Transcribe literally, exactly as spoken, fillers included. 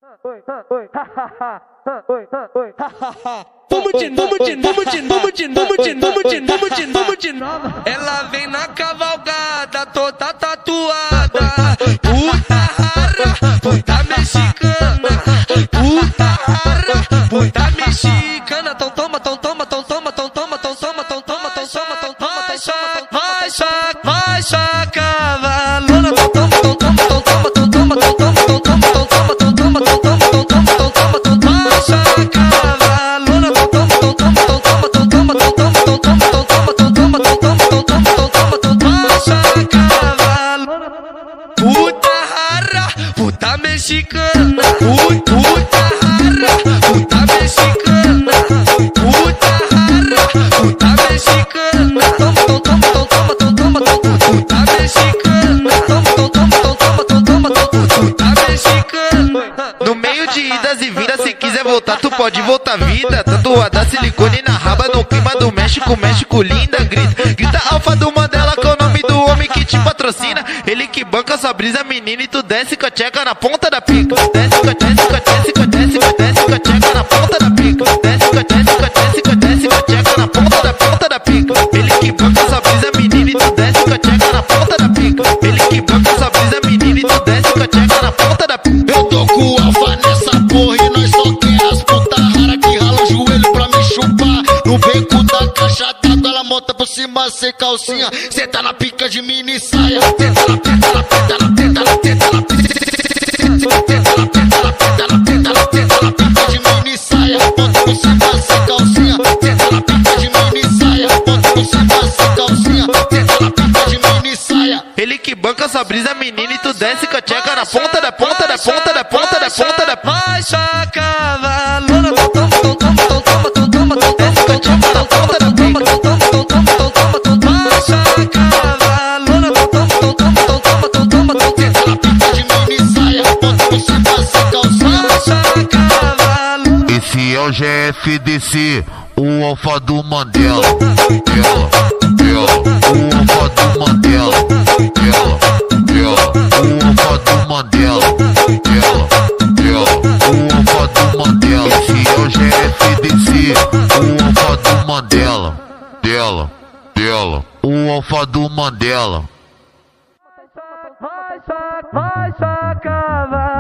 Vamos de novo, de novo, de novo, de novo, de novo, de novo, de novo, de novo. Ela vem na cavalgada, toda tatuada. Puta rara, puta mexicana. Puta rara, puta mexicana. Tão toma, tão toma, tão toma, tão toma, tão toma, tão toma, tão toma, tão toma, vai só, vai só, vai só, cavalona. Tão toma, tão toma, tão toma, tão toma, tão toma, tão toma, tão toma, tão toma, tão toma, tão toma, tão toma, tão toma, vai só, cavalona. Tão toma, tão toma, tão toma, tão toma, tão toma, tão toma, tão toma, tão toma, tão toma, tão toma, tão toma, tão toma, vai só, cavalona. Puta rara, puta mexicana. Puta rara, puta mexicana. Puta rara, puta mexicana. Toma, toma, toma, toma, toma, toma, toma, puta mexicana. Toma, toma, toma, toma, toma, toma, puta mexicana. No meio de idas e vindas, se quiser voltar, tu pode voltar vida. Tatuada silicone na raba, no clima do México, México linda. Grita, grita alfa do Mandela, que é o nome do homem que te patrocina. Ele que banca sua brisa, menina, e tu desce com a tcheca na ponta da pica. Desce com a desce com a desce com a desce com a desce com a tcheca na ponta da pica. Desce com a desce com a desce com a desce com a tcheca na ponta da ponta da pica. Ele que banca sua brisa, menina, e tu desce com a tcheca na ponta da pica. Ele que banca sua brisa, menina, e tu desce com a tcheca na ponta da pica. Eu tô com o alfa nessa porra e nós só quer as puta rara que rala o joelho pra me chupar. No beco da caixa d'água, ela monta por cima sem calcinha. Cê tá na pica de mini saia. Tenta na tenta na tenta na tenta na tenta na tenta na tenta na tenta na tenta na tenta na pica de mini saia. Monta por cima sem calcinha. Tenta na pica de mini saia. Monta por cima sem calcinha. Tenta na pica de mini saia. Ele que banca sua brisa, menina, e tu desce com a tcheca na ponta da ponta da ponta da ponta da ponta da ponta. Vai só, cavalona. Tão toma, tão toma, tão toma, tão toma, tão toma, tão toma, tão toma, tão toma, tão toma, tão toma, tão toma, tão toma, vai só, cavalona. Tão toma, tão toma, tão toma, tão toma, tão tenta na pica de mini saia. Monta por cima sem calcinha. vai só, cavalona. Esse é o G F D C, o alfa do Mandela. Ela, ela, o alfa do Mandela. Ela, ela, o alfa do Mandela. Ela, ela, o alfa do Mandela. Esse é o G F D C, o alfa do Mandela. Dela, dela, o alfa do Mandela. Vai só, vai só, cavalona.